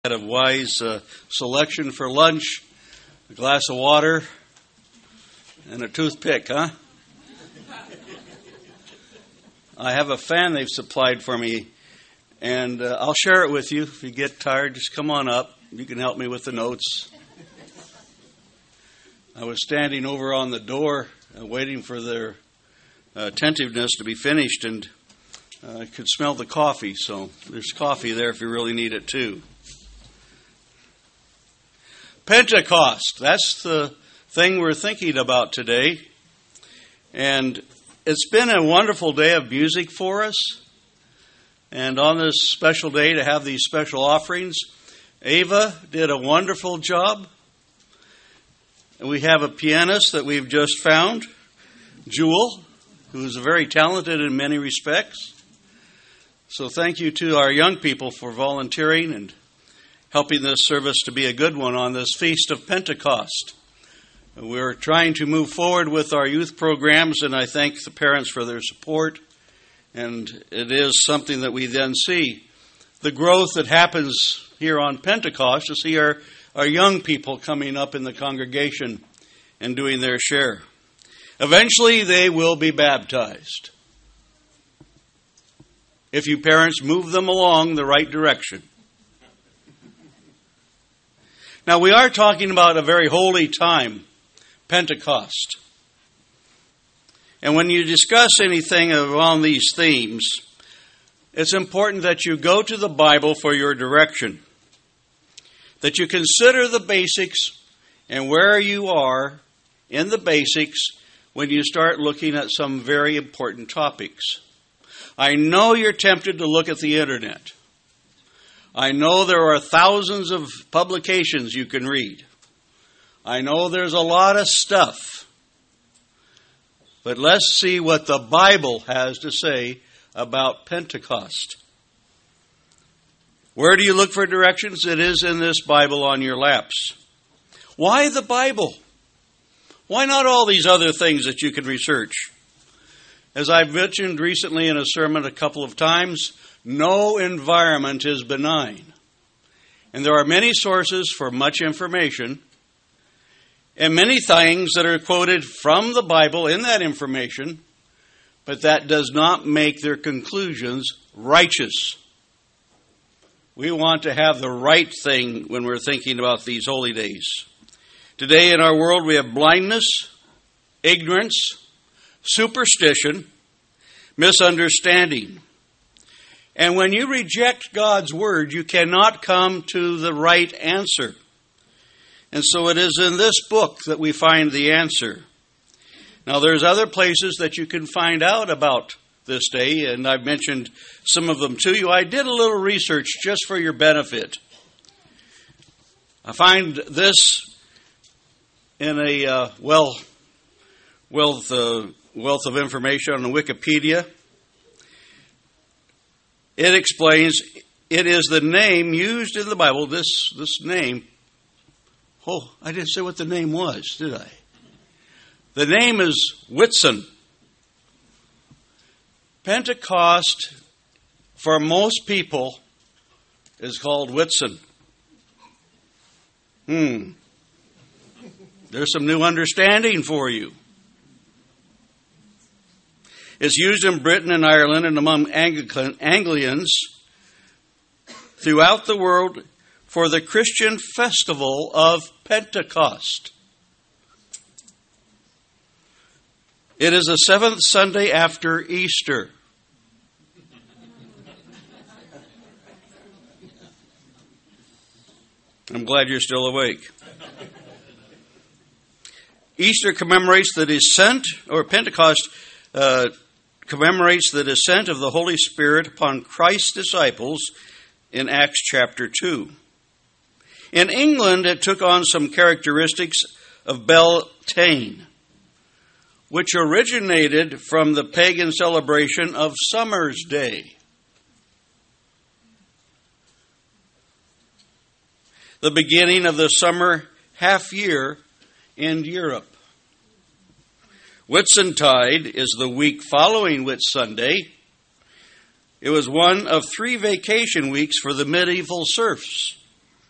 Had a wise selection for lunch, a glass of water, and a toothpick, huh? I have a fan they've supplied for me, and I'll share it with you. If you get tired, just come on up. You can help me with the notes. I was standing over on the door waiting for their attentiveness to be finished, and I could smell the coffee, so there's coffee there if you really need it too. Pentecost, that's the thing we're thinking about today. And it's been a wonderful day of music for us. And on this special day to have these special offerings, Ava did a wonderful job. And we have a pianist that we've just found, Jewel, who's very talented in many respects. So thank you to our young people for volunteering and helping this service to be a good one on this Feast of Pentecost. We're trying to move forward with our youth programs, and I thank the parents for their support. And it is something that we then see. The growth that happens here on Pentecost to see our young people coming up in the congregation and doing their share. Eventually, they will be baptized, if you parents move them along the right direction. Now, we are talking about a very holy time, Pentecost. And when you discuss anything around these themes, it's important that you go to the Bible for your direction, that you consider the basics and where you are in the basics when you start looking at some very important topics. I know you're tempted to look at the internet. I know there are thousands of publications you can read. I know there's a lot of stuff. But let's see what the Bible has to say about Pentecost. Where do you look for directions? It is in this Bible on your laps. Why the Bible? Why not all these other things that you can research? As I've mentioned recently in a sermon a couple of times, no environment is benign. And there are many sources for much information and many things that are quoted from the Bible in that information, but that does not make their conclusions righteous. We want to have the right thing when we're thinking about these holy days. Today in our world we have blindness, ignorance, superstition, misunderstanding. And when you reject God's word, you cannot come to the right answer. And so it is in this book that we find the answer. Now, there's other places that you can find out about this day, and I've mentioned some of them to you. I did a little research just for your benefit. I find this in a wealth of information on Wikipedia. It explains it is the name used in the Bible, this name. Oh, I didn't say what the name was, did I? The name is Whitsun. Pentecost, for most people, is called Whitsun. There's some new understanding for you. It's used in Britain and Ireland and among Anglicans throughout the world for the Christian festival of Pentecost. It is the seventh Sunday after Easter. I'm glad you're still awake. Easter commemorates the descent, or Pentecost commemorates the descent of the Holy Spirit upon Christ's disciples in Acts chapter 2. In England, it took on some characteristics of Beltane, which originated from the pagan celebration of Summer's Day. The beginning of the summer half year in Europe. Whitsuntide is the week following Whitsunday. It was one of 3 vacation weeks for the medieval serfs.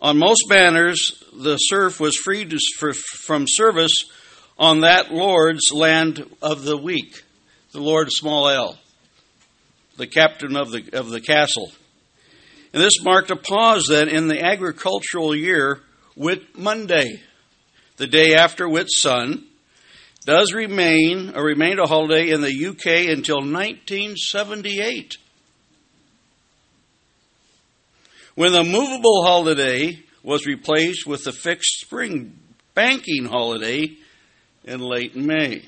On most banners, the serf was freed from service on that lord's land of the week, the Lord small L, the captain of the castle. And this marked a pause then in the agricultural year. Whit Monday, the day after Whitsun, does remained a holiday in the UK until 1978. When the movable holiday was replaced with the fixed spring banking holiday in late May.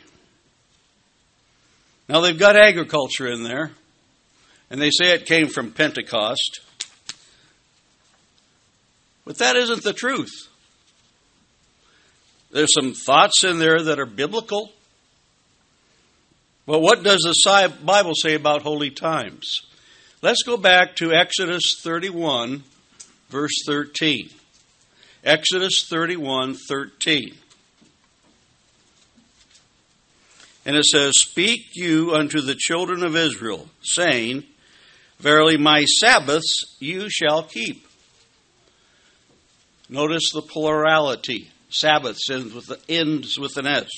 Now they've got agriculture in there, and they say it came from Pentecost. But that isn't the truth. There's some thoughts in there that are biblical. But what does the Bible say about holy times? Let's go back to Exodus 31, verse 13. Exodus 31:13. And it says, "Speak you unto the children of Israel, saying, Verily my Sabbaths you shall keep." Notice the plurality. Sabbaths ends with an S.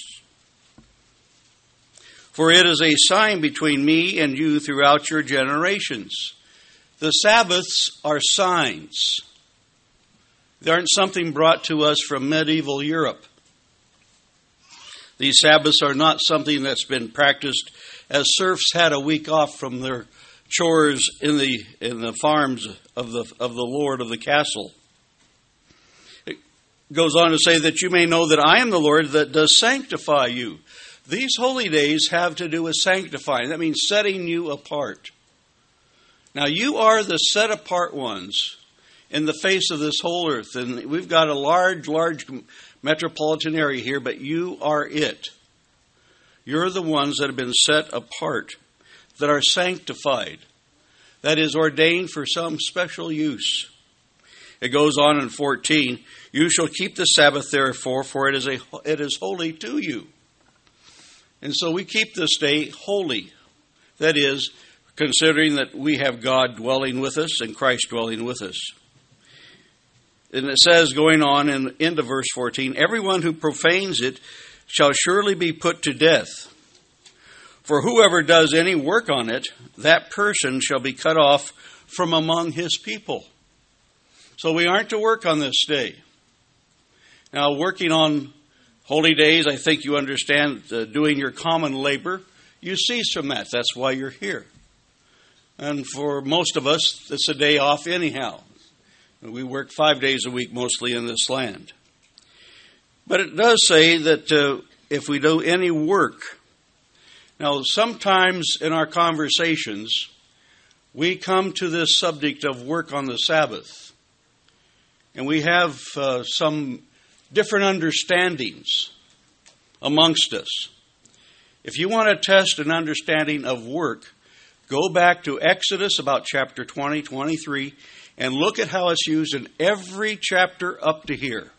"For it is a sign between me and you throughout your generations." The Sabbaths are signs. They aren't something brought to us from medieval Europe. These Sabbaths are not something that's been practiced as serfs had a week off from their chores in the farms of the Lord of the castle. Goes on to say that you may know that I am the Lord that does sanctify you. These holy days have to do with sanctifying. That means setting you apart. Now you are the set apart ones in the face of this whole earth. And we've got a large metropolitan area here, but you are it. You're the ones that have been set apart, that are sanctified, that is ordained for some special use. It goes on in 14, "You shall keep the Sabbath therefore, for it is holy to you." And so we keep this day holy. That is, considering that we have God dwelling with us and Christ dwelling with us. And it says, going on into verse 14, "Everyone who profanes it shall surely be put to death. For whoever does any work on it, that person shall be cut off from among his people." So we aren't to work on this day. Now, working on holy days, I think you understand, doing your common labor, you cease from that. That's why you're here. And for most of us, it's a day off anyhow. We work 5 days a week mostly in this land. But it does say that if we do any work. Now, sometimes in our conversations, we come to this subject of work on the Sabbath. And we have some different understandings amongst us. If you want to test an understanding of work, go back to Exodus about chapter 20, 23, and look at how it's used in every chapter up to here.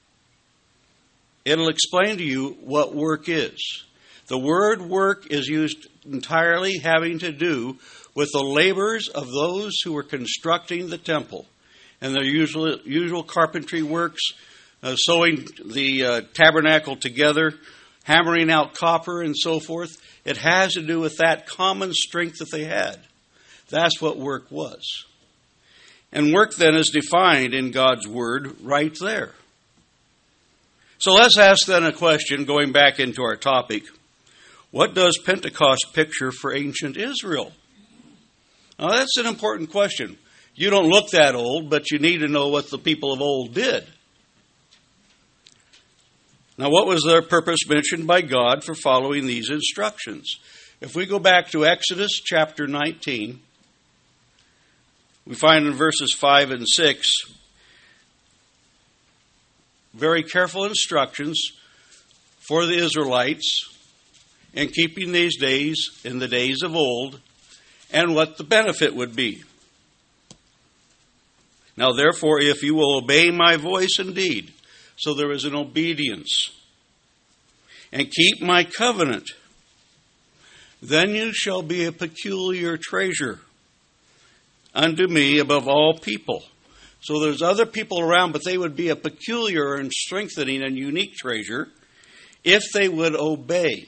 It'll explain to you what work is. The word work is used entirely having to do with the labors of those who were constructing the temple. And their usual carpentry works, sewing the tabernacle together, hammering out copper and so forth. It has to do with that common strength that they had. That's what work was. And work then is defined in God's Word right there. So let's ask then a question, going back into our topic. What does Pentecost picture for ancient Israel? Now that's an important question. You don't look that old, but you need to know what the people of old did. Now, what was their purpose mentioned by God for following these instructions? If we go back to Exodus chapter 19, we find in verses 5 and 6 very careful instructions for the Israelites in keeping these days in the days of old and what the benefit would be. "Now, therefore, if you will obey my voice indeed," so there is an obedience, "and keep my covenant, then you shall be a peculiar treasure unto me above all people." So there's other people around, but they would be a peculiar and strengthening and unique treasure if they would obey.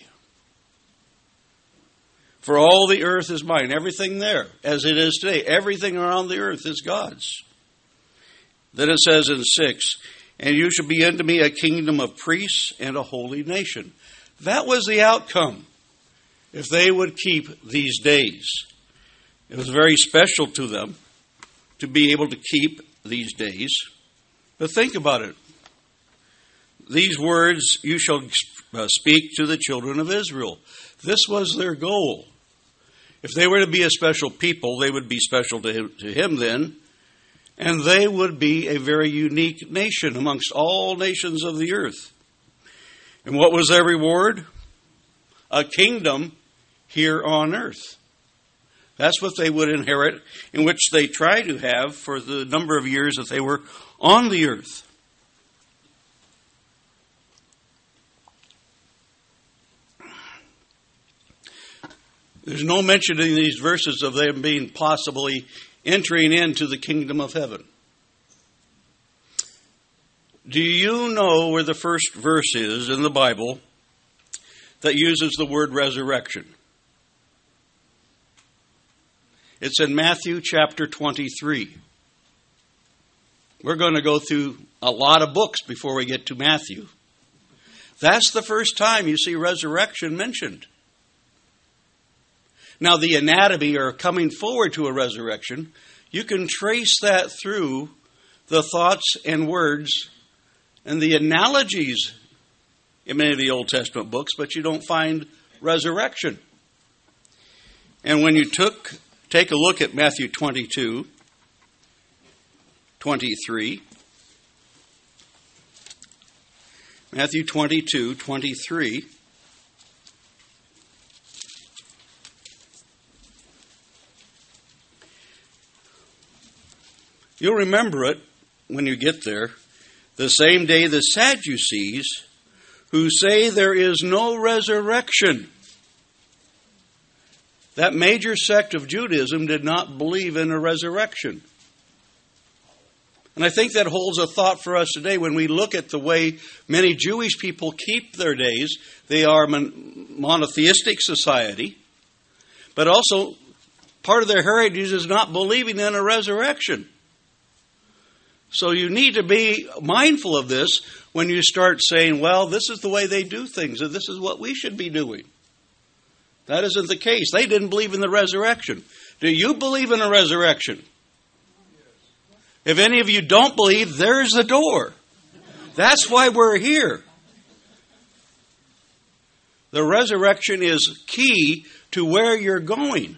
For all the earth is mine. Everything there, as it is today, everything around the earth is God's. Then it says in 6, and you shall be unto me a kingdom of priests and a holy nation. That was the outcome if they would keep these days. It was very special to them to be able to keep these days. But think about it. These words you shall speak to the children of Israel. This was their goal. If they were to be a special people, they would be special to him then. And they would be a very unique nation amongst all nations of the earth. And what was their reward? A kingdom here on earth. That's what they would inherit, in which they try to have for the number of years that they were on the earth. There's no mention in these verses of them being possibly entering into the kingdom of heaven. Do you know where the first verse is in the Bible that uses the word resurrection? It's in Matthew chapter 23. We're going to go through a lot of books before we get to Matthew. That's the first time you see resurrection mentioned. Now, the anatomy or coming forward to a resurrection, you can trace that through the thoughts and words and the analogies in many of the Old Testament books, but you don't find resurrection. And when you take a look at Matthew 22, 23, Matthew 22, 23, you'll remember it when you get there. The same day the Sadducees, who say there is no resurrection. That major sect of Judaism did not believe in a resurrection. And I think that holds a thought for us today when we look at the way many Jewish people keep their days. They are a monotheistic society, but also part of their heritage is not believing in a resurrection. So you need to be mindful of this when you start saying, well, this is the way they do things, and this is what we should be doing. That isn't the case. They didn't believe in the resurrection. Do you believe in a resurrection? If any of you don't believe, there's the door. That's why we're here. The resurrection is key to where you're going.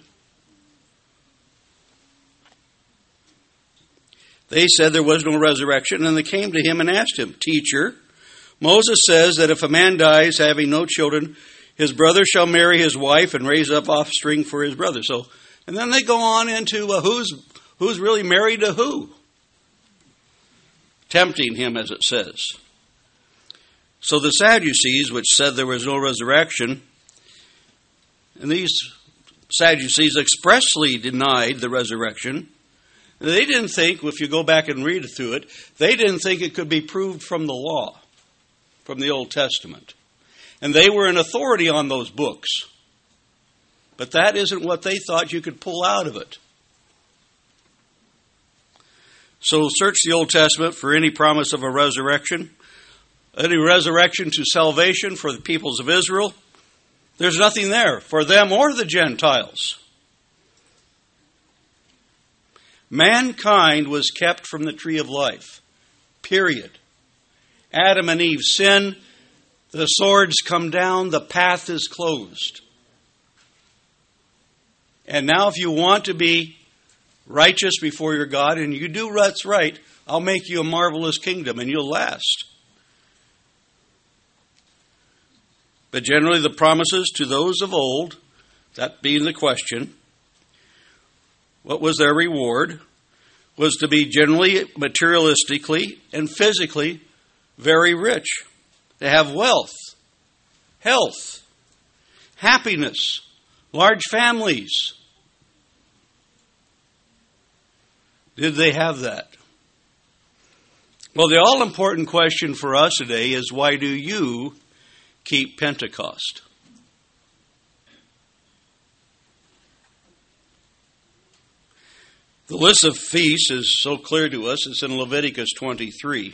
They said there was no resurrection, and they came to him and asked him, Teacher, Moses says that if a man dies having no children, his brother shall marry his wife and raise up offspring for his brother. And then they go on into who's really married to who? Tempting him, as it says. So the Sadducees, which said there was no resurrection, and these Sadducees expressly denied the resurrection. They didn't think, if you go back and read through it, they didn't think it could be proved from the law, from the Old Testament. And they were an authority on those books. But that isn't what they thought you could pull out of it. So search the Old Testament for any promise of a resurrection, any resurrection to salvation for the peoples of Israel. There's nothing there for them or the Gentiles. Mankind was kept from the tree of life. Period. Adam and Eve sin. The swords come down. The path is closed. And now if you want to be righteous before your God, and you do what's right, I'll make you a marvelous kingdom, and you'll last. But generally the promises to those of old, that being the question, what was their reward? Was to be generally, materialistically, and physically very rich. To have wealth, health, happiness, large families. Did they have that? Well, the all-important question for us today is, why do you keep Pentecost? The list of feasts is so clear to us. It's in Leviticus 23.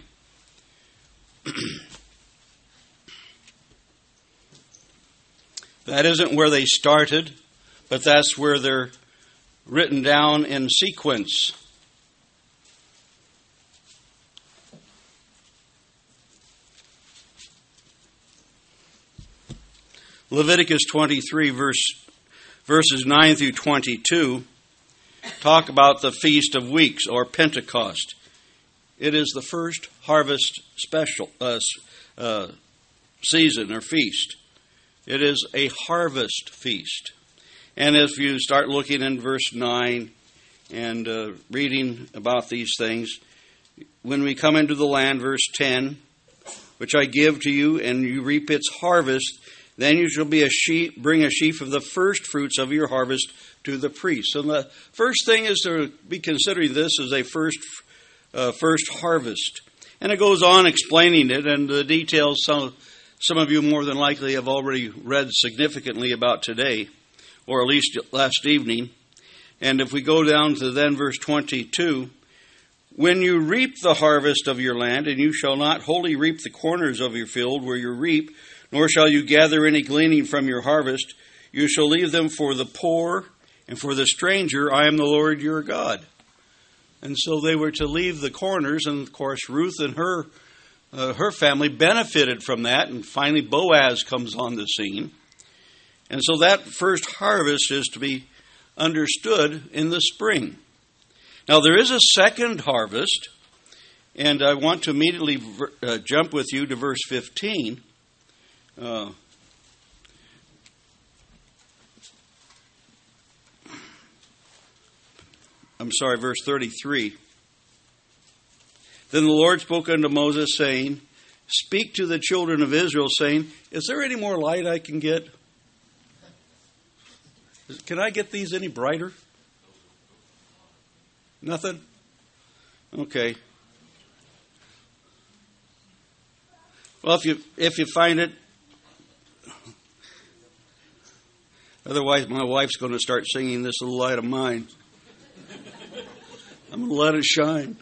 That isn't where they started, but that's where they're written down in sequence. Leviticus 23, verses 9 through 22, talk about the Feast of Weeks, or Pentecost. It is the first harvest season or feast. It is a harvest feast. And if you start looking in verse 9 and reading about these things, when we come into the land, verse 10, which I give to you, and you reap its harvest, then you shall bring a sheaf of the first fruits of your harvest to the priest. So the first thing is to be considering this as a first harvest. And it goes on explaining it, and the details some of you more than likely have already read significantly about today, or at least last evening. And if we go down to then verse 22, when you reap the harvest of your land, and you shall not wholly reap the corners of your field where you reap, nor shall you gather any gleaning from your harvest, you shall leave them for the poor and for the stranger. I am the Lord your God. And so they were to leave the corners, and of course Ruth and her family benefited from that, and finally Boaz comes on the scene. And so that first harvest is to be understood in the spring. Now there is a second harvest, and I want to immediately jump with you to verse 15. Verse 33. Then the Lord spoke unto Moses, saying, speak to the children of Israel, saying, is there any more light I can get? Can I get these any brighter? Nothing? Okay. Well, if you find it, otherwise my wife's going to start singing This Little Light of Mine. I'm going to let it shine.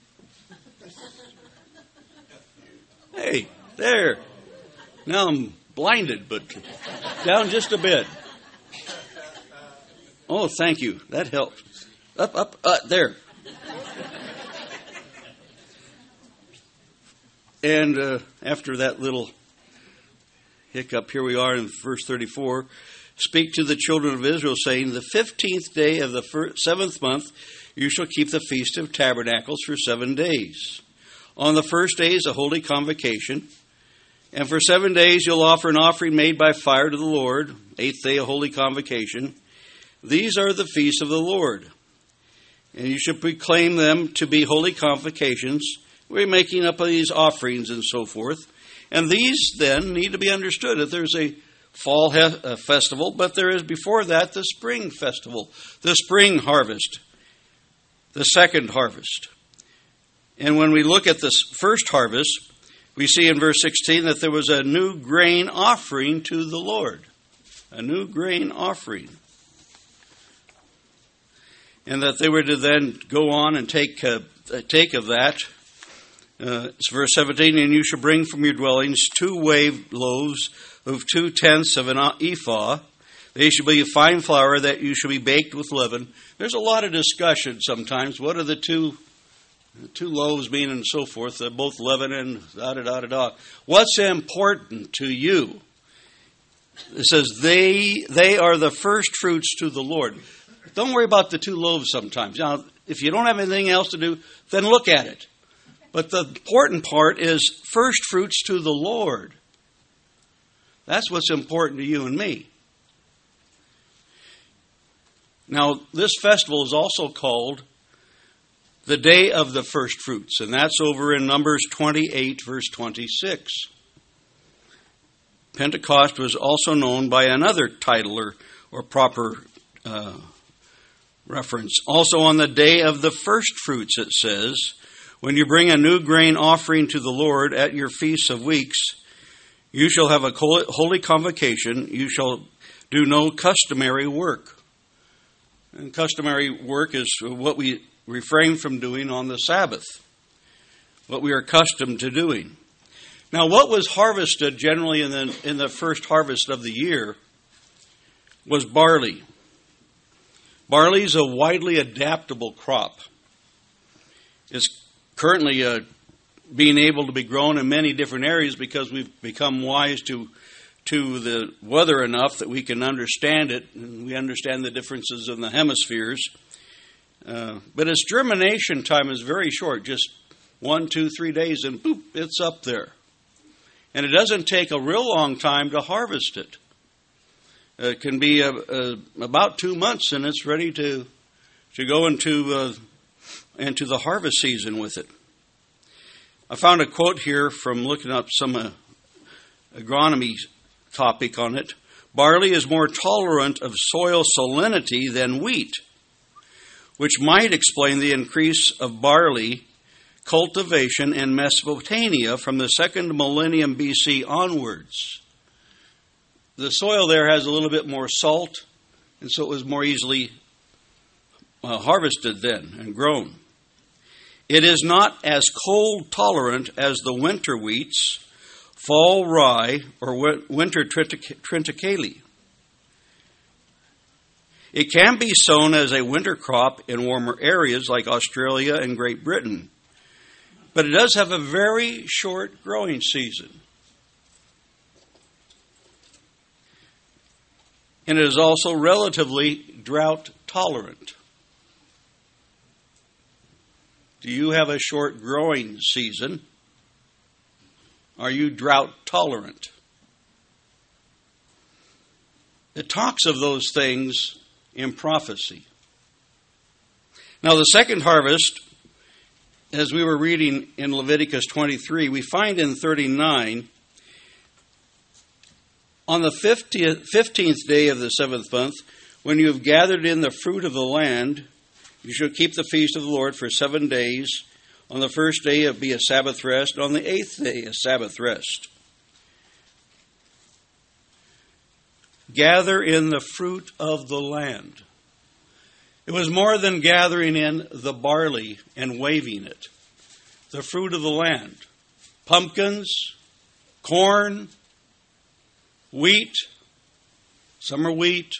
Hey, there. Now I'm blinded, but down just a bit. Oh, thank you. That helped. Up, there. And after that little hiccup, here we are in verse 34. Speak to the children of Israel, saying, the 15th day of the 7th month, you shall keep the Feast of Tabernacles for 7 days. On the first day is a holy convocation. And for 7 days you'll offer an offering made by fire to the Lord. 8th day, a holy convocation. These are the feasts of the Lord. And you should proclaim them to be holy convocations. We're making up of these offerings and so forth. And these then need to be understood. That there's a fall festival, but there is before that the spring festival, the spring harvest, the second harvest. And when we look at this first harvest, we see in verse 16 that there was a new grain offering to the Lord. A new grain offering. And that they were to then go on and take of that. It's verse 17, and you shall bring from your dwellings 2 waved loaves of 2/10 of an ephah. They shall be fine flour, that you shall be baked with leaven. There's a lot of discussion sometimes. What are the two loaves mean and so forth? They're both leaven and da-da-da-da-da. What's important to you? It says they are the first fruits to the Lord. Don't worry about the 2 loaves sometimes. Now, if you don't have anything else to do, then look at it. But the important part is first fruits to the Lord. That's what's important to you and me. Now, this festival is also called the Day of the First Fruits, and that's over in Numbers 28, verse 26. Pentecost was also known by another title or proper reference. Also on the Day of the First Fruits, it says, When you bring a new grain offering to the Lord at your feasts of weeks, you shall have a holy convocation. You shall do no customary work. And customary work is what we refrain from doing on the Sabbath, what we are accustomed to doing. Now, what was harvested generally in the first harvest of the year was barley. Barley is a widely adaptable crop. It's currently being able to be grown in many different areas because we've become wise to the weather enough that we can understand it, and we understand the differences in the hemispheres. But its germination time is very short, just 1, 2, 3 days, and boop, it's up there. And it doesn't take a real long time to harvest it. It can be about 2 months, and it's ready to go into the harvest season with it. I found a quote here from looking up some agronomy topic on it. Barley is more tolerant of soil salinity than wheat, which might explain the increase of barley cultivation in Mesopotamia from the 2nd millennium BC onwards. The soil there has a little bit more salt, and so it was more easily harvested then and grown. It is not as cold tolerant as the winter wheats, fall rye, or winter triticale. It can be sown as a winter crop in warmer areas like Australia and Great Britain, but it does have a very short growing season. And it is also relatively drought tolerant. Do you have a short growing season? Are you drought tolerant? It talks of those things in prophecy. Now, the second harvest, as we were reading in Leviticus 23, we find in 39, on the 15th day of the 7th month, when you have gathered in the fruit of the land, you shall keep the feast of the Lord for 7 days. On the first day it be a Sabbath rest, and on the 8th day a Sabbath rest. Gather in the fruit of the land. It was more than gathering in the barley and waving it. The fruit of the land. Pumpkins, corn, wheat, summer wheat,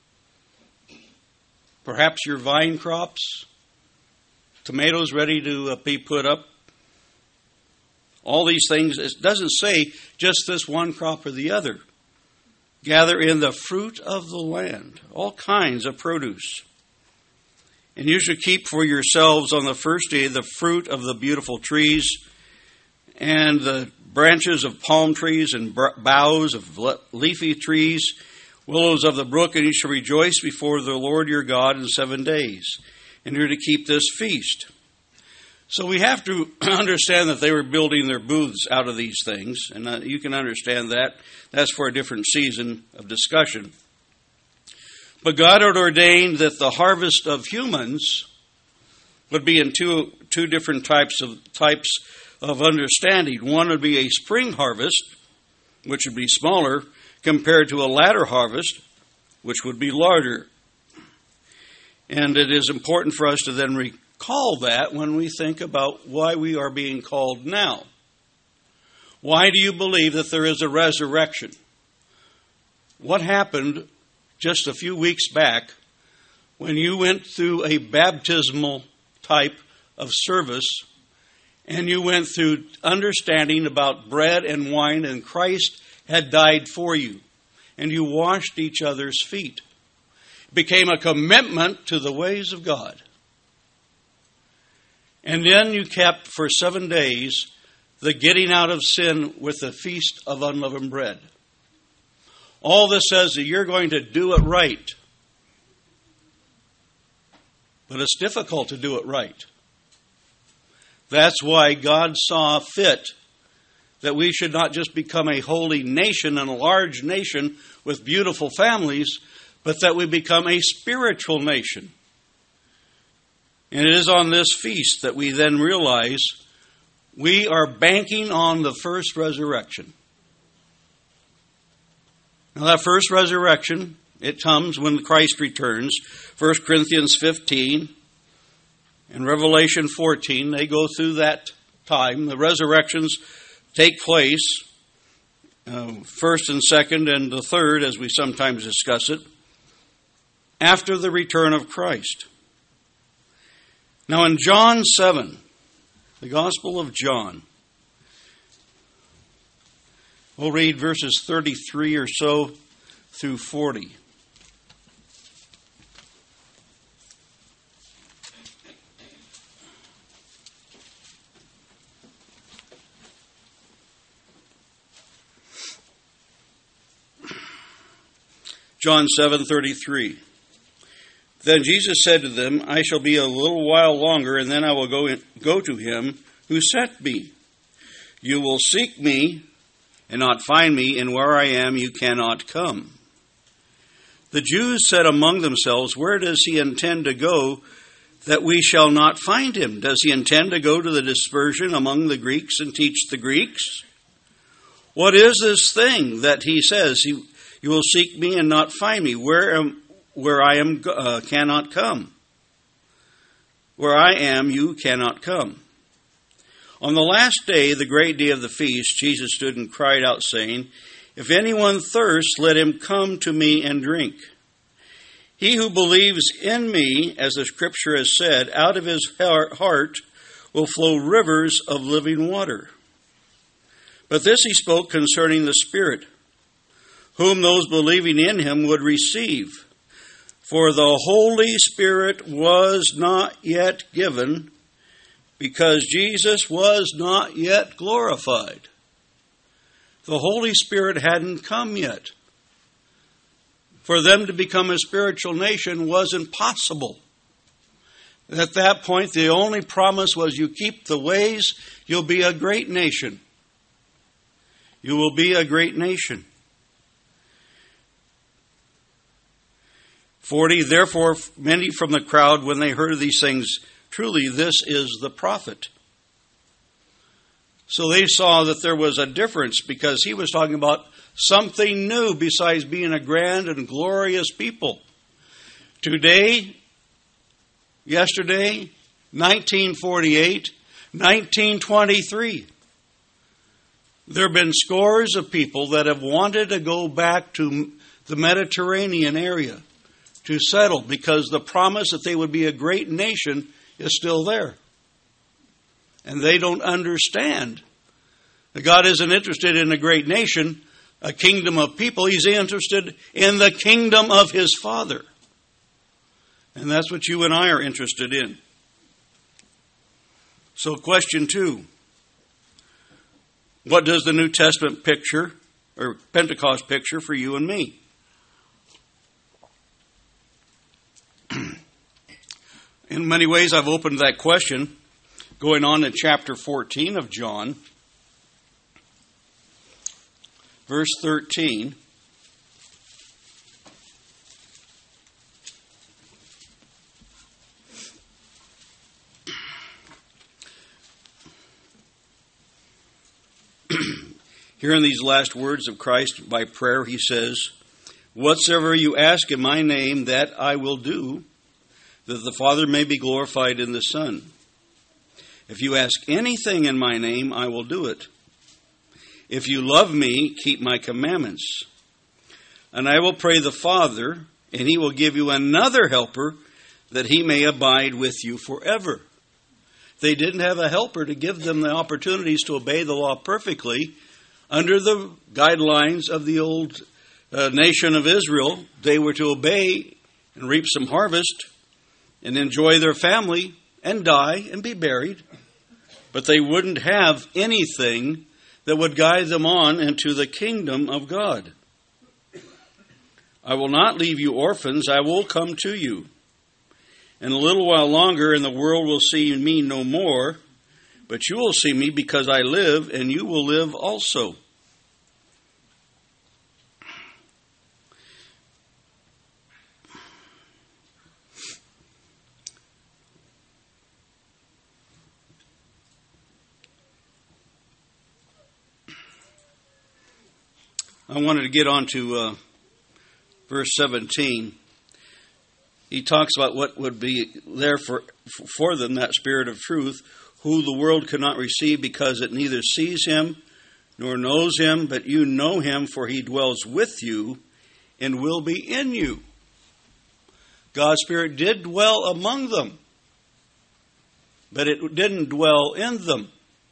perhaps your vine crops, tomatoes ready to be put up. All these things, it doesn't say just this one crop or the other. Gather in the fruit of the land, all kinds of produce. And you should keep for yourselves on the first day the fruit of the beautiful trees and the branches of palm trees and boughs of leafy trees, willows of the brook, and you shall rejoice before the Lord your God in 7 days. And you're to keep this feast. So we have to understand that they were building their booths out of these things, and you can understand that. That's for a different season of discussion. But God had ordained that the harvest of humans would be in two different types of understanding. One would be a spring harvest, which would be smaller, compared to a latter harvest, which would be larger. And it is important for us to then recall that when we think about why we are being called now. Why do you believe that there is a resurrection? What happened just a few weeks back when you went through a baptismal type of service and you went through understanding about bread and wine, and Christ had died for you, and you washed each other's feet? It became a commitment to the ways of God. And then you kept for 7 days the getting out of sin with the feast of unleavened bread. All this says that you're going to do it right. But it's difficult to do it right. That's why God saw fit that we should not just become a holy nation and a large nation with beautiful families, but that we become a spiritual nation. And it is on this feast that we then realize we are banking on the first resurrection. Now that first resurrection, it comes when Christ returns. 1 Corinthians 15 and Revelation 14, they go through that time. The resurrections take place, first and second and the third, as we sometimes discuss it, after the return of Christ. Now in John 7, the Gospel of John, we'll read verses 33 or so through 40. John 7:33. Then Jesus said to them, I shall be a little while longer, and then I will go to him who sent me. You will seek me and not find me, and where I am you cannot come. The Jews said among themselves, where does he intend to go that we shall not find him? Does he intend to go to the dispersion among the Greeks and teach the Greeks? What is this thing that he says, you will seek me and not find me, where I am cannot come? Where I am, you cannot come. On the last day, the great day of the feast, Jesus stood and cried out, saying, if anyone thirsts, let him come to me and drink. He who believes in me, as the Scripture has said, out of his heart will flow rivers of living water. But this he spoke concerning the Spirit, whom those believing in him would receive. For the Holy Spirit was not yet given, because Jesus was not yet glorified. The Holy Spirit hadn't come yet. For them to become a spiritual nation was impossible. At that point, the only promise was you keep the ways, you'll be a great nation. You will be a great nation. 40, therefore many from the crowd, when they heard of these things, truly this is the prophet. So they saw that there was a difference, because he was talking about something new besides being a grand and glorious people. Today, yesterday, 1948, 1923. There have been scores of people that have wanted to go back to the Mediterranean area to settle, because the promise that they would be a great nation is still there. And they don't understand that God isn't interested in a great nation, a kingdom of people. He's interested in the kingdom of his Father. And that's what you and I are interested in. So question 2. What does the New Testament picture, or Pentecost picture, for you and me? In many ways, I've opened that question going on in chapter 14 of John, verse 13. Here in these last words of Christ by prayer, he says, whatsoever you ask in my name, that I will do, that the Father may be glorified in the Son. If you ask anything in my name, I will do it. If you love me, keep my commandments. And I will pray the Father, and he will give you another helper, that he may abide with you forever. They didn't have a helper to give them the opportunities to obey the law perfectly. Under the guidelines of the old nation of Israel, they were to obey and reap some harvest and enjoy their family and die and be buried. But they wouldn't have anything that would guide them on into the kingdom of God. I will not leave you orphans, I will come to you. In a little while longer, and the world will see me no more, but you will see me, because I live, and you will live also. I wanted to get on to verse 17. He talks about what would be there for them, that Spirit of truth, who the world cannot receive because it neither sees him nor knows him, but you know him, for he dwells with you and will be in you. God's Spirit did dwell among them, but it didn't dwell in them.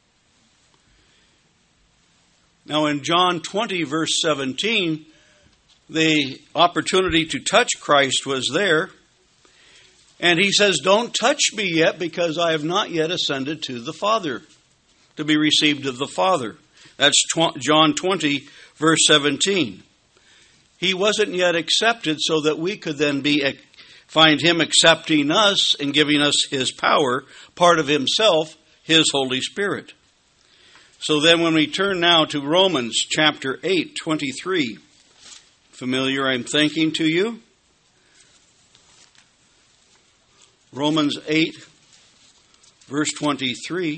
Now in John 20, verse 17, the opportunity to touch Christ was there. And he says, don't touch me yet, because I have not yet ascended to the Father, to be received of the Father. That's John 20, verse 17. He wasn't yet accepted so that we could then find him accepting us and giving us his power, part of himself, his Holy Spirit. So then when we turn now to Romans chapter 8, 23, familiar, I'm thinking, to you? Romans 8, verse 23.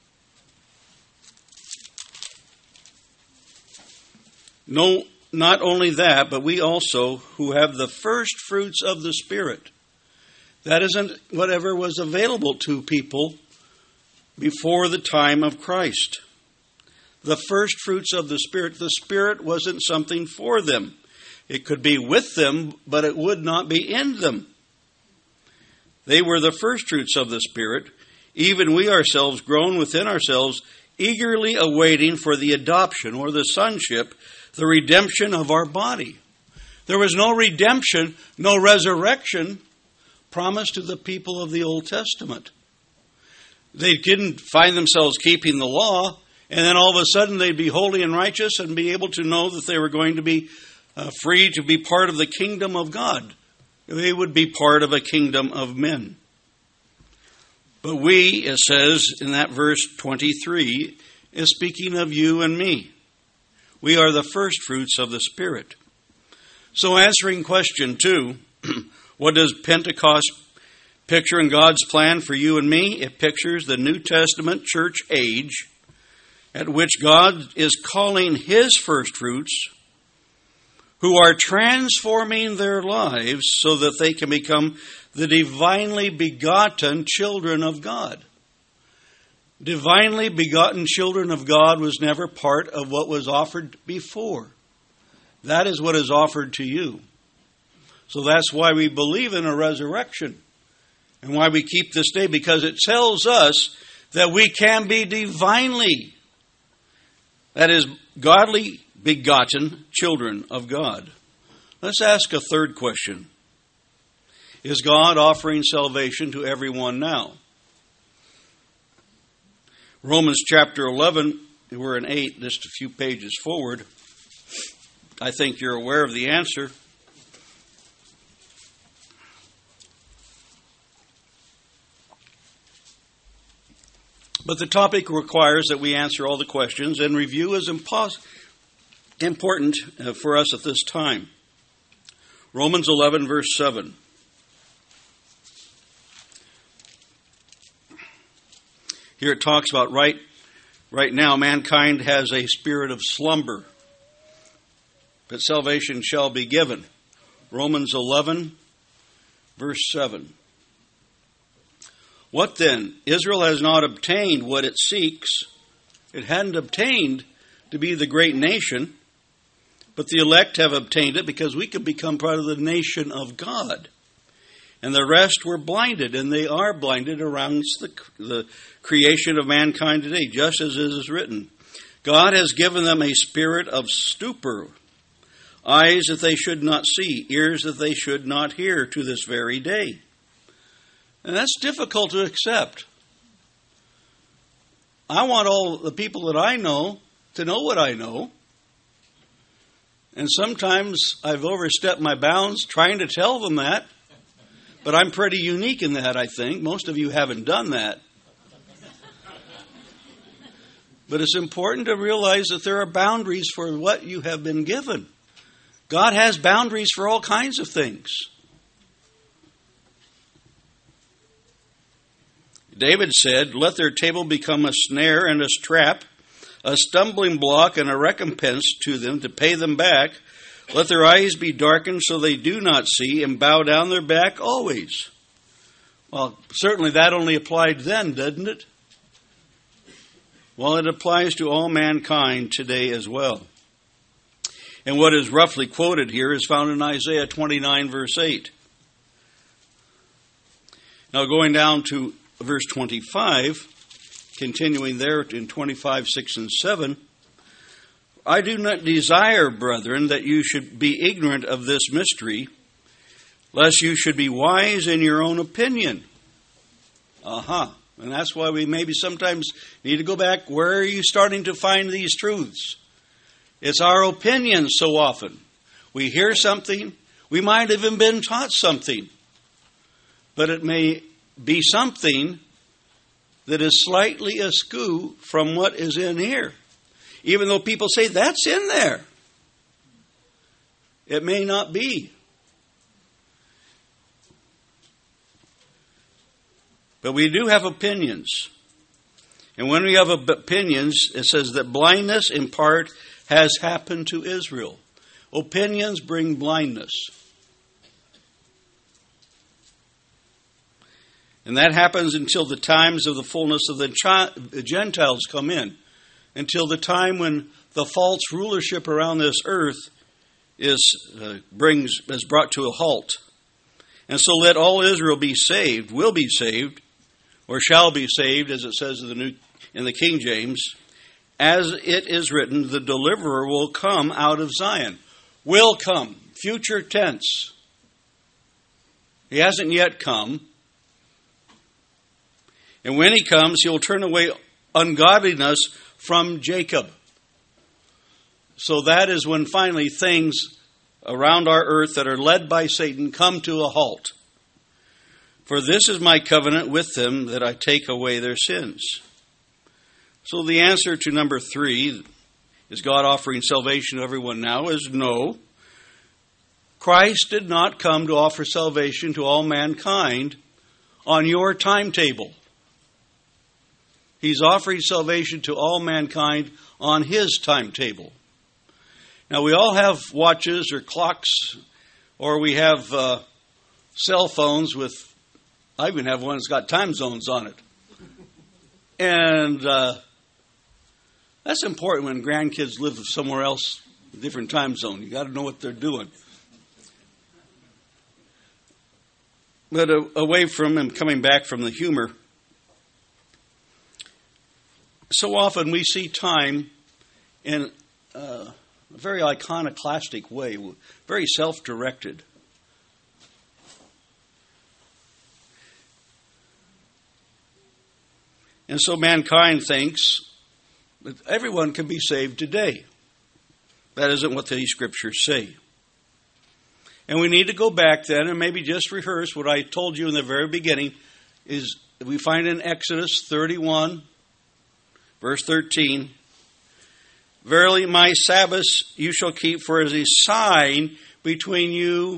No, not only that, but we also, who have the first fruits of the Spirit. That isn't whatever was available to people before the time of Christ. The first fruits of the Spirit wasn't something for them. It could be with them, but it would not be in them. They were the first fruits of the Spirit, even we ourselves groan within ourselves, eagerly awaiting for the adoption or the sonship, the redemption of our body. There was no redemption, no resurrection promised to the people of the Old Testament. They didn't find themselves keeping the law, and then all of a sudden they'd be holy and righteous and be able to know that they were going to be free to be part of the kingdom of God. They would be part of a kingdom of men. But we, it says in that verse 23, is speaking of you and me. We are the first fruits of the Spirit. So answering question 2, what does Pentecost picture in God's plan for you and me? It pictures the New Testament church age at which God is calling his first fruits, who are transforming their lives so that they can become the divinely begotten children of God. Divinely begotten children of God was never part of what was offered before. That is what is offered to you. So that's why we believe in a resurrection and why we keep this day, because it tells us that we can be divinely, that is, godly begotten children of God. Let's ask a third question. Is God offering salvation to everyone now? Romans chapter 11, we're in 8, just a few pages forward. I think you're aware of the answer. But the topic requires that we answer all the questions, and review is important for us at this time. Romans 11, verse 7. Here it talks about right now mankind has a spirit of slumber, but salvation shall be given. Romans 11, verse 7. What then? Israel has not obtained what it seeks. It hadn't obtained to be the great nation, but the elect have obtained it because we could become part of the nation of God. And the rest were blinded, and they are blinded around the creation of mankind today, just as it is written. God has given them a spirit of stupor, eyes that they should not see, ears that they should not hear, to this very day. And that's difficult to accept. I want all the people that I know to know what I know. And sometimes I've overstepped my bounds trying to tell them that. But I'm pretty unique in that, I think. Most of you haven't done that. But it's important to realize that there are boundaries for what you have been given. God has boundaries for all kinds of things. David said, "Let their table become a snare and a trap, a stumbling block and a recompense to them to pay them back. Let their eyes be darkened so they do not see, and bow down their back always. Well, certainly that only applied then, didn't it? Well, it applies to all mankind today as well. And what is roughly quoted here is found in Isaiah 29, verse 8. Now going down to verse 25, continuing there in 25, 6, and 7, I do not desire, brethren, that you should be ignorant of this mystery, lest you should be wise in your own opinion. And that's why we maybe sometimes need to go back. Where are you starting to find these truths? It's our opinions so often. We hear something. We might have even been taught something. But it may be something that is slightly askew from what is in here. Even though people say, that's in there. It may not be. But we do have opinions. And when we have opinions, it says that blindness in part has happened to Israel. Opinions bring blindness. And that happens until the times of the fullness of the Gentiles come in. Until the time when the false rulership around this earth is brought to a halt. And so let all Israel be saved, will be saved, or shall be saved, as it says in the King James. As it is written, the deliverer will come out of Zion. Will come. Future tense. He hasn't yet come. And when he comes, he will turn away ungodliness from Jacob. So that is when finally things around our earth that are led by Satan come to a halt. For this is my covenant with them, that I take away their sins. So the answer to number 3, is God offering salvation to everyone now, is no. Christ did not come to offer salvation to all mankind on your timetable. He's offering salvation to all mankind on His timetable. Now, we all have watches or clocks, or we have cell phones with, I even have one that's got time zones on it. And that's important when grandkids live somewhere else, a different time zone. You got to know what they're doing. But away from and coming back from the humor, so often we see time in a very iconoclastic way, very self-directed. And so mankind thinks that everyone can be saved today. That isn't what the Scriptures say. And we need to go back then and maybe just rehearse what I told you in the very beginning. Is we find in Exodus 31, verse 13, verily my Sabbaths you shall keep for as a sign between you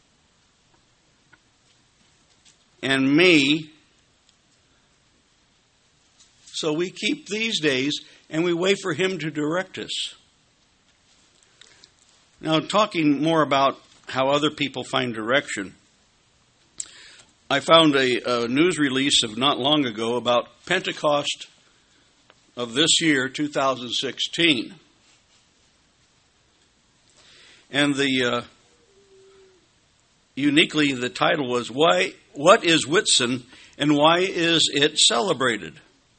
and me. So we keep these days and we wait for Him to direct us. Now, talking more about how other people find direction, I found a news release of not long ago about Pentecost of this year, 2016. And uniquely the title was, What is Whitsun and Why is it Celebrated?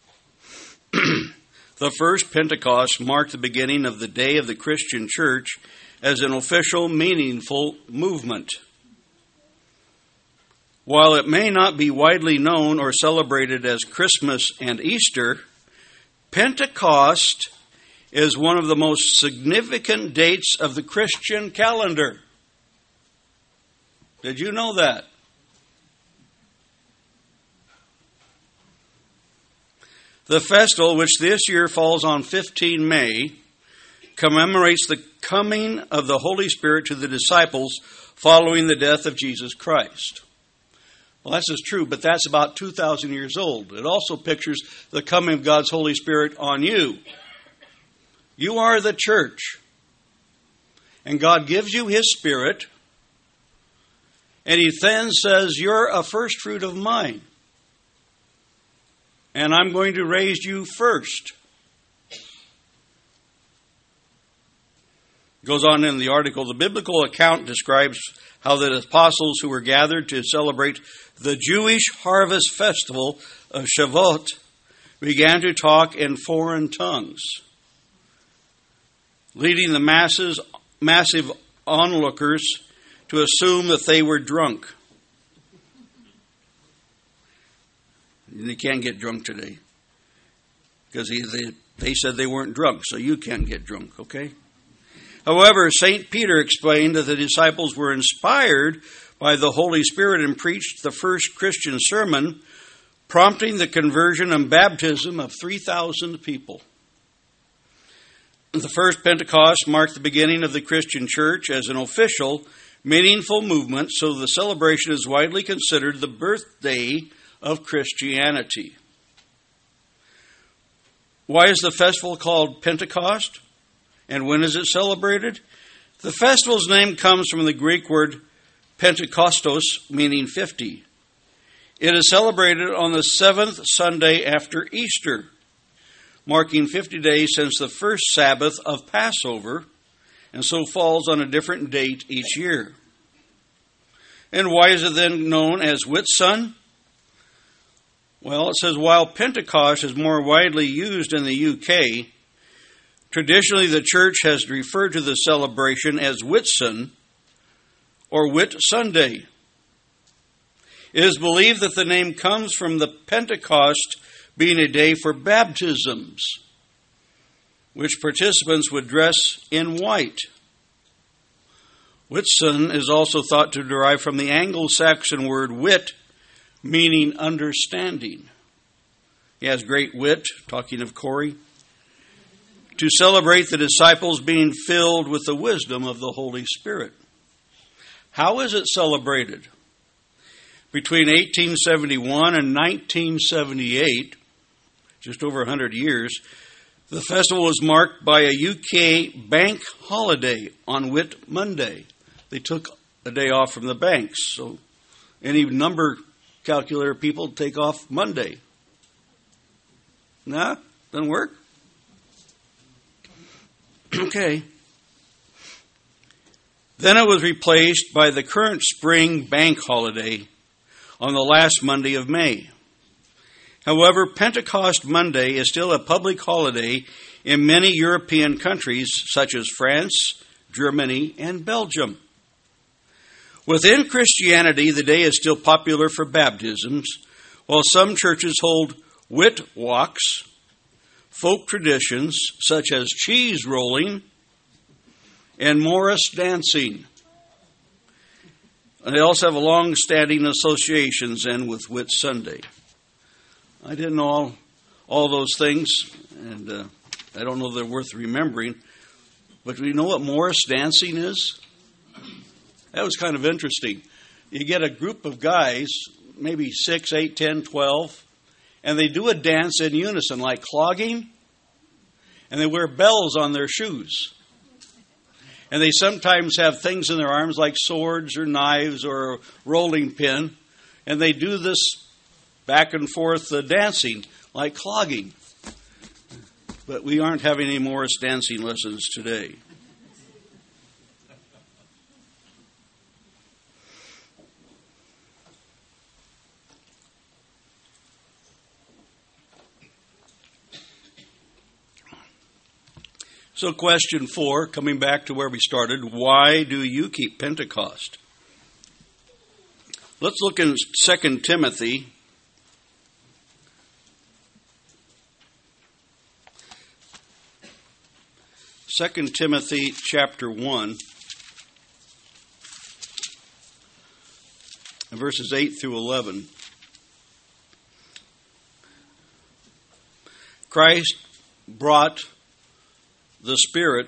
The first Pentecost marked the beginning of the day of the Christian church as an official, meaningful movement. While it may not be widely known or celebrated as Christmas and Easter, Pentecost is one of the most significant dates of the Christian calendar. Did you know that? The festival, which this year falls on 15 May, commemorates the coming of the Holy Spirit to the disciples following the death of Jesus Christ. Well, that's just true, but that's about 2,000 years old. It also pictures the coming of God's Holy Spirit on you You are the church. And God gives you His Spirit. And He then says, you're a first fruit of mine. And I'm going to raise you first. It goes on in the article. The biblical account describes how the apostles who were gathered to celebrate the Jewish harvest festival of Shavuot began to talk in foreign tongues, leading the massive onlookers to assume that they were drunk. They can't get drunk today because they said they weren't drunk, so you can't get drunk, okay? However, St. Peter explained that the disciples were inspired by the Holy Spirit and preached the first Christian sermon, prompting the conversion and baptism of 3,000 people. The first Pentecost marked the beginning of the Christian church as an official, meaningful movement, so the celebration is widely considered the birthday of Christianity. Why is the festival called Pentecost? And when is it celebrated? The festival's name comes from the Greek word Pentekostos, meaning 50. It is celebrated on the 7th Sunday after Easter, marking 50 days since the first Sabbath of Passover, and so falls on a different date each year. And why is it then known as Whitsun? Well, it says, while Pentecost is more widely used in the UK, traditionally the church has referred to the celebration as Whitsun or Whit Sunday. It is believed that the name comes from the Pentecost being a day for baptisms, which participants would dress in white. Whitsun is also thought to derive from the Anglo-Saxon word wit, meaning understanding. He has great wit, talking of Corey, to celebrate the disciples being filled with the wisdom of the Holy Spirit. How is it celebrated? Between 1871 and 1978, just over 100 years, the festival was marked by a UK bank holiday on Whit Monday. They took a day off from the banks, so any number calculator people take off Monday. Nah, doesn't work? Okay. Then it was replaced by the current spring bank holiday on the last Monday of May. However, Pentecost Monday is still a public holiday in many European countries such as France, Germany, and Belgium. Within Christianity, the day is still popular for baptisms, while some churches hold wit walks, folk traditions such as cheese rolling, and Morris dancing. And they also have long-standing associations with Whit Sunday. I didn't know all those things, and I don't know they're worth remembering. But do you know what Morris dancing is? That was kind of interesting. You get a group of guys, maybe 6, 8, 10, 12, and they do a dance in unison, like clogging, and they wear bells on their shoes. And they sometimes have things in their arms like swords or knives or a rolling pin, and they do this back and forth dancing, like clogging. But we aren't having any Morris dancing lessons today. So question 4, coming back to where we started, why do you keep Pentecost? Let's look in 2 Timothy. 2 Timothy chapter 1, verses 8 through 11. Christ brought the Spirit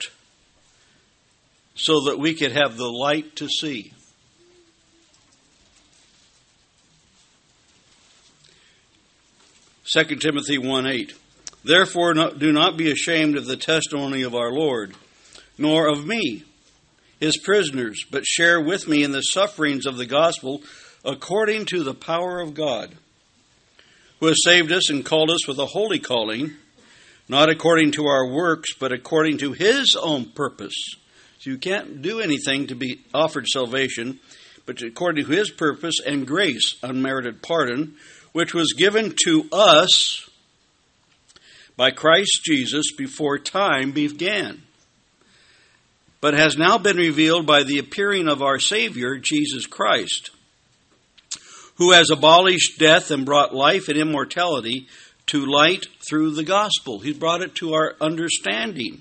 so that we could have the light to see. Second Timothy 1:8. Therefore do not be ashamed of the testimony of our Lord, nor of me, his prisoners, but share with me in the sufferings of the gospel according to the power of God, who has saved us and called us with a holy calling, not according to our works, but according to his own purpose. So you can't do anything to be offered salvation, but according to his purpose and grace, unmerited pardon, which was given to us by Christ Jesus before time began, but has now been revealed by the appearing of our Savior, Jesus Christ, who has abolished death and brought life and immortality to light through the gospel. He brought it to our understanding,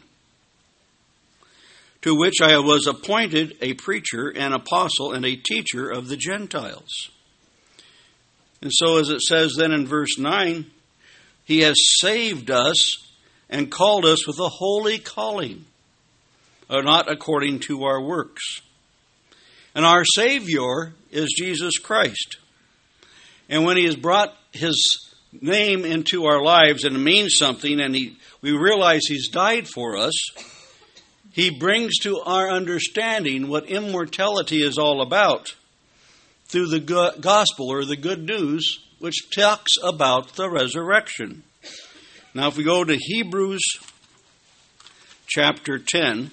to which I was appointed a preacher, an apostle, and a teacher of the Gentiles. And so as it says then in verse 9, he has saved us and called us with a holy calling, not according to our works. And our Savior is Jesus Christ. And when he has brought his name into our lives and it means something, and we realize he's died for us, he brings to our understanding what immortality is all about through the gospel, or the good news, which talks about the resurrection. Now if we go to Hebrews chapter 10,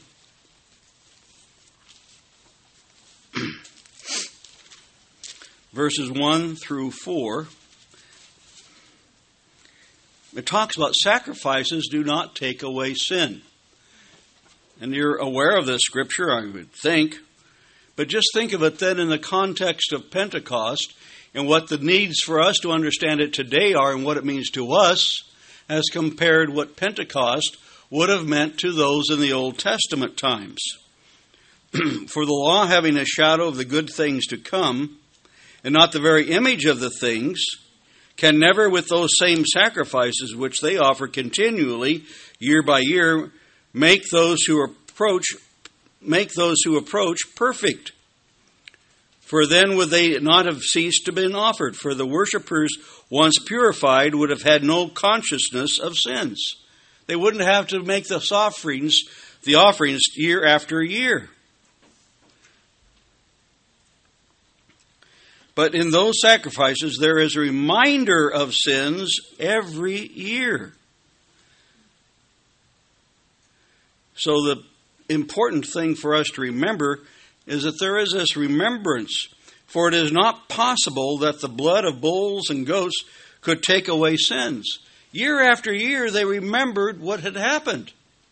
verses 1 through 4, it talks about sacrifices do not take away sin. And you're aware of this scripture, I would think. But just think of it then in the context of Pentecost and what the needs for us to understand it today are and what it means to us as compared what Pentecost would have meant to those in the Old Testament times. For the law, having a shadow of the good things to come, and not the very image of the things, can never with those same sacrifices which they offer continually, year by year, make those who approach perfect. For then would they not have ceased to be offered, for the worshippers, once purified, would have had no consciousness of sins. They wouldn't have to make the offerings year after year. But in those sacrifices, there is a reminder of sins every year. So the important thing for us to remember is that there is this remembrance. For it is not possible that the blood of bulls and goats could take away sins. Year after year, they remembered what had happened.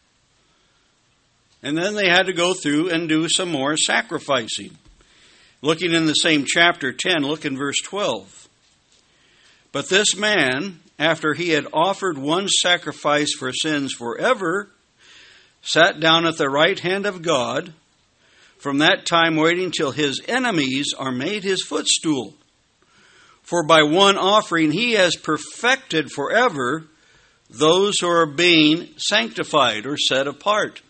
And then they had to go through and do some more sacrificing. Looking in the same chapter 10, look in verse 12. But this man, after he had offered one sacrifice for sins forever, sat down at the right hand of God, from that time waiting till his enemies are made his footstool. For by one offering he has perfected forever those who are being sanctified or set apart.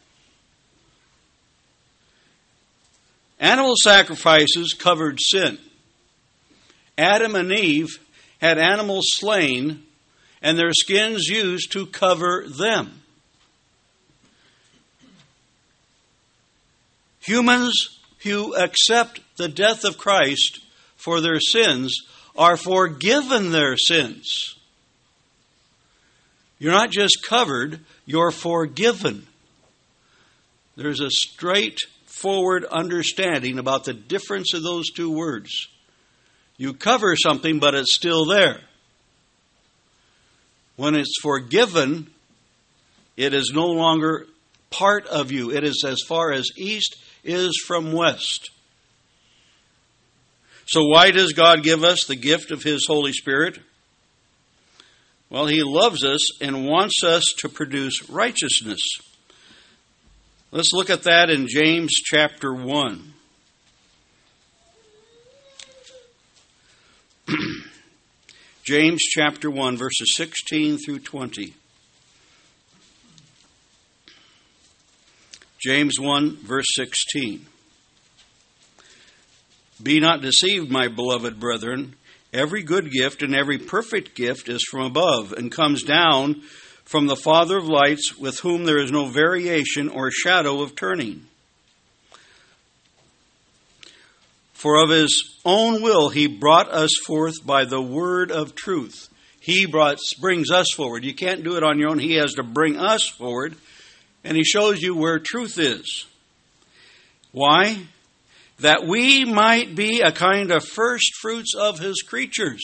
Animal sacrifices covered sin. Adam and Eve had animals slain and their skins used to cover them. Humans who accept the death of Christ for their sins are forgiven their sins. You're not just covered, you're forgiven. There's a straightforward understanding about the difference of those two words. You cover something, but it's still there. When it's forgiven, it is no longer part of you. It is as far as east is from west. So why does God give us the gift of His Holy Spirit? Well, He loves us and wants us to produce righteousness. Let's look at that in James chapter 1. James chapter 1, verses 16 through 20. James 1, verse 16. Be not deceived, my beloved brethren. Every good gift and every perfect gift is from above and comes down from the Father of lights, with whom there is no variation or shadow of turning. For of his own will he brought us forth by the word of truth. He brings us forward. You can't do it on your own. He has to bring us forward. And he shows you where truth is. Why? That we might be a kind of first fruits of his creatures.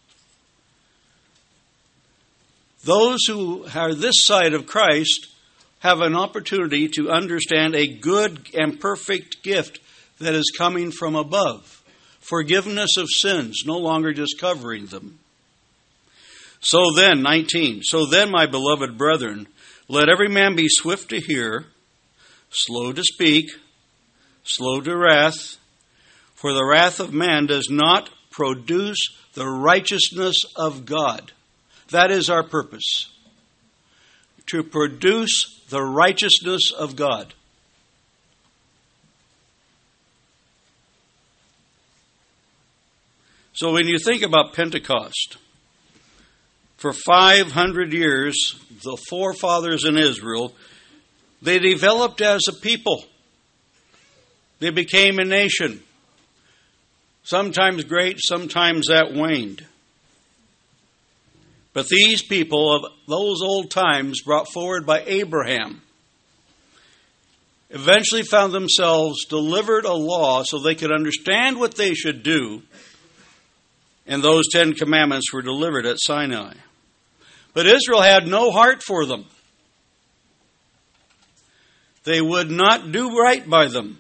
Those who are this side of Christ have an opportunity to understand a good and perfect gift that is coming from above. Forgiveness of sins, no longer just covering them. So then, 19, so then, my beloved brethren, let every man be swift to hear, slow to speak, slow to wrath, for the wrath of man does not produce the righteousness of God. That is our purpose, to produce the righteousness of God. So when you think about Pentecost, for 500 years, the forefathers in Israel, they developed as a people. They became a nation. Sometimes great, sometimes that waned. But these people of those old times, brought forward by Abraham, eventually found themselves delivered a law so they could understand what they should do. And those 10 commandments were delivered at Sinai. But Israel had no heart for them. They would not do right by them.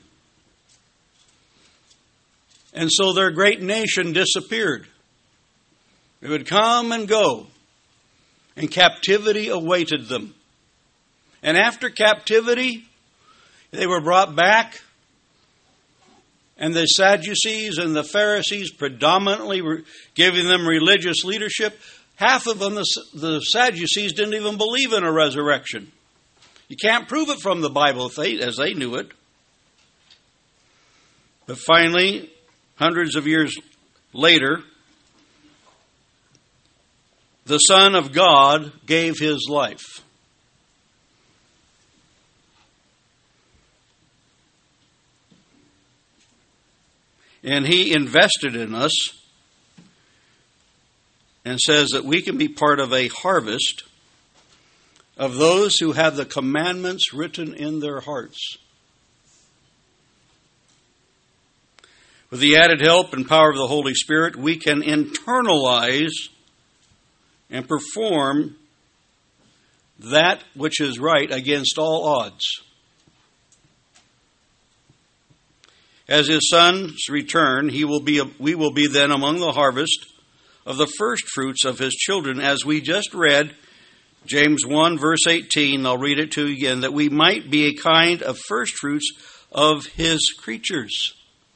And so their great nation disappeared. It would come and go. And captivity awaited them. And after captivity, they were brought back. And the Sadducees and the Pharisees, predominantly giving them religious leadership, half of them, the Sadducees, didn't even believe in a resurrection. You can't prove it from the Bible as they knew it. But finally, hundreds of years later, the Son of God gave his life. And he invested in us and says that we can be part of a harvest of those who have the commandments written in their hearts. With the added help and power of the Holy Spirit, we can internalize and perform that which is right against all odds. As his Son's return, we will be then among the harvest of the first fruits of his children, as we just read, James 1, verse 18, I'll read it to you again, that we might be a kind of first fruits of his creatures.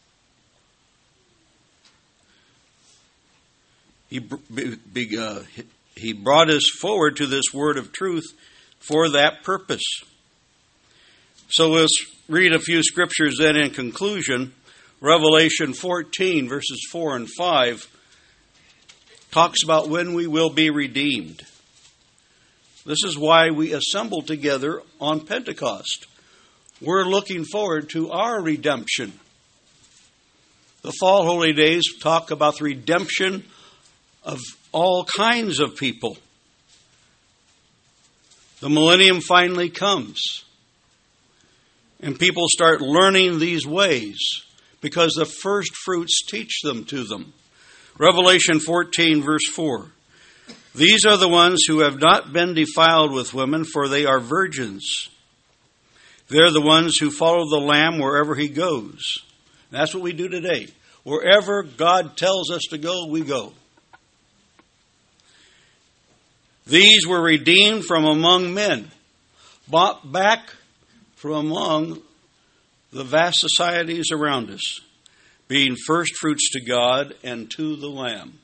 He brought us forward to this word of truth for that purpose. So let's read a few scriptures then in conclusion. Revelation 14, verses 4 and 5, talks about when we will be redeemed. This is why we assemble together on Pentecost. We're looking forward to our redemption. The fall holy days talk about the redemption of all kinds of people. The millennium finally comes. And people start learning these ways because the first fruits teach them to them. Revelation 14, verse 4. These are the ones who have not been defiled with women, for they are virgins. They're the ones who follow the Lamb wherever he goes. That's what we do today. Wherever God tells us to go, we go. These were redeemed from among men, bought back from among the vast societies around us, being first fruits to God and to the Lamb.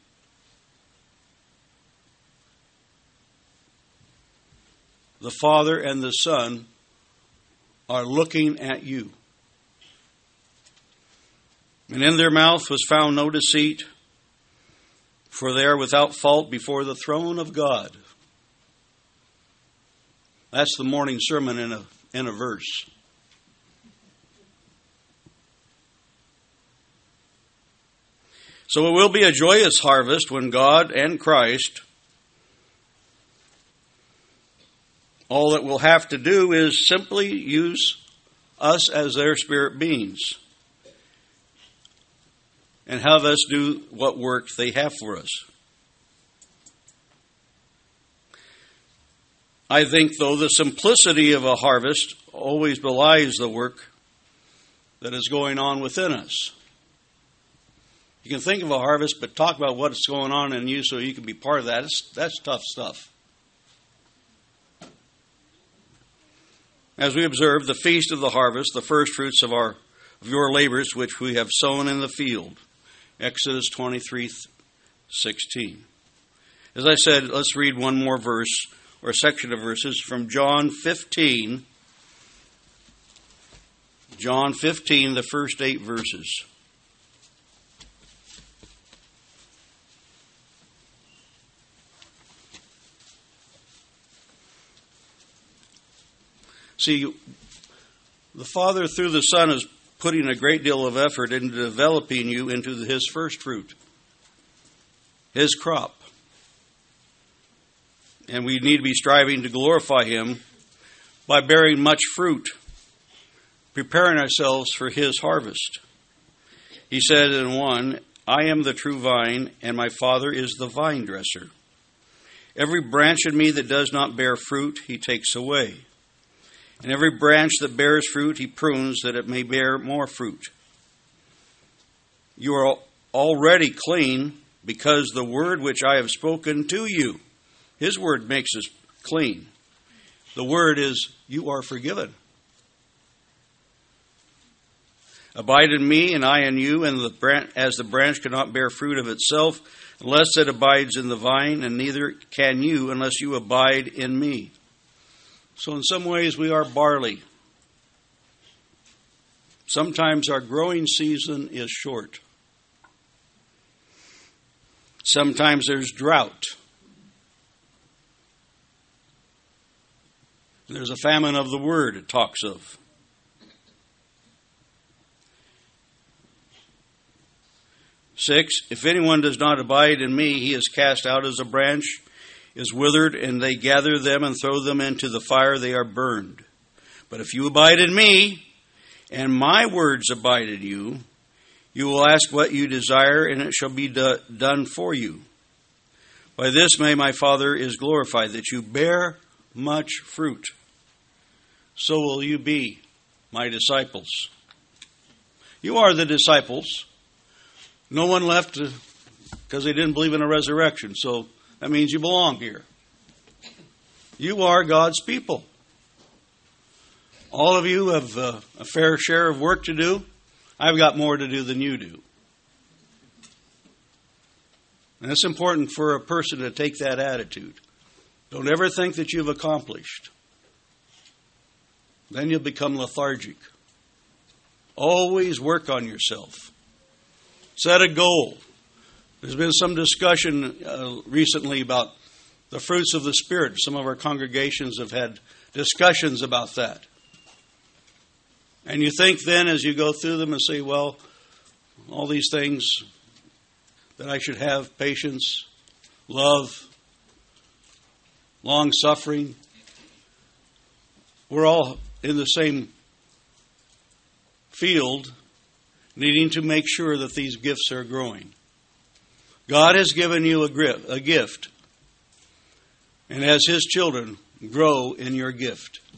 The Father and the Son are looking at you. And in their mouth was found no deceit, for they are without fault before the throne of God. That's the morning sermon in a verse. So it will be a joyous harvest when God and Christ, all that we'll have to do is simply use us as their spirit beings and have us do what work they have for us. I think, though, the simplicity of a harvest always belies the work that is going on within us. You can think of a harvest, but talk about what's going on in you so you can be part of that. That's tough stuff. As we observe the feast of the harvest, the first fruits of your labors which we have sown in the field. Exodus 23:16. As I said, let's read one more verse or section of verses from John 15. John 15, the first 8 verses. See, the Father through the Son is putting a great deal of effort into developing you into His first fruit, His crop. And we need to be striving to glorify Him by bearing much fruit, preparing ourselves for His harvest. He said in one, I am the true vine, and my Father is the vine dresser. Every branch in me that does not bear fruit, He takes away. And every branch that bears fruit, He prunes that it may bear more fruit. You are already clean because the word which I have spoken to you, His word makes us clean. The word is, you are forgiven. Abide in me and I in you, and as the branch cannot bear fruit of itself unless it abides in the vine, and neither can you unless you abide in me. So in some ways we are barley. Sometimes our growing season is short. Sometimes there's drought. There's a famine of the word it talks of. Six, if anyone does not abide in me, he is cast out as a branch, is withered, and they gather them and throw them into the fire, they are burned. But if you abide in me, and my words abide in you, you will ask what you desire, and it shall be done for you. By this may my Father is glorified, that you bear much fruit. So will you be my disciples. You are the disciples. No one left because they didn't believe in a resurrection, so that means you belong here. You are God's people. All of you have a fair share of work to do. I've got more to do than you do. And it's important for a person to take that attitude. Don't ever think that you've accomplished. Then you'll become lethargic. Always work on yourself. Set a goal. There's been some discussion recently about the fruits of the Spirit. Some of our congregations have had discussions about that. And you think then as you go through them and say, well, all these things that I should have, patience, love, long-suffering, we're all in the same field needing to make sure that these gifts are growing. God has given you a gift. And as His children, grow in your gift.